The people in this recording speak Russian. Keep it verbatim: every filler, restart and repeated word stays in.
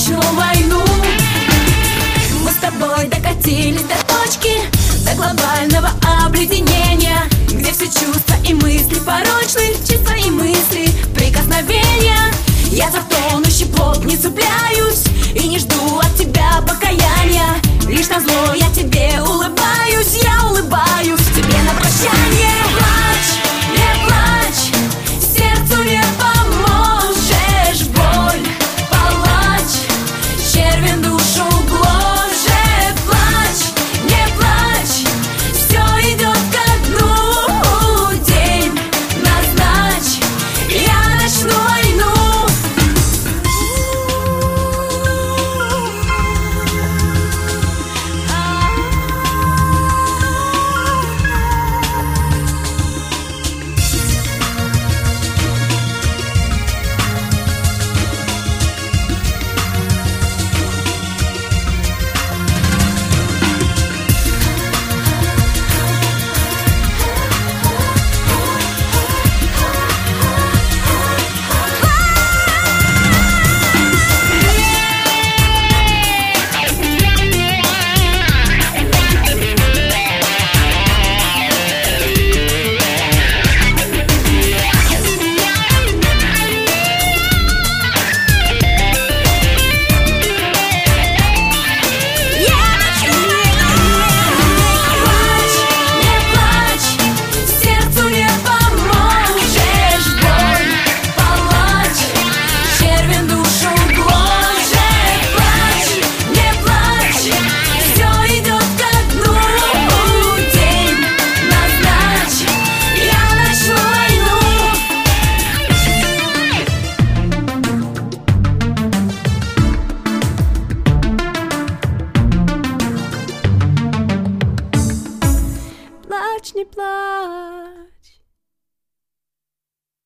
начну войну. Мы с тобой докатились до точки, до глобального обледенения, где все чувства и мысли порочны, чувства и мысли, прикосновения. Я за тонущий плод не цепляюсь и не жду от тебя покаяния. Лишь назло я тебе улыбаюсь, я улыбаюсь тебе на прощание. Плачь, не плачь, сердцу не поможешь, боль палач, червем душу гложет. Плачь, не плачь, все идет ко дну. День назначь, я начну войну. Плачь, не плачь.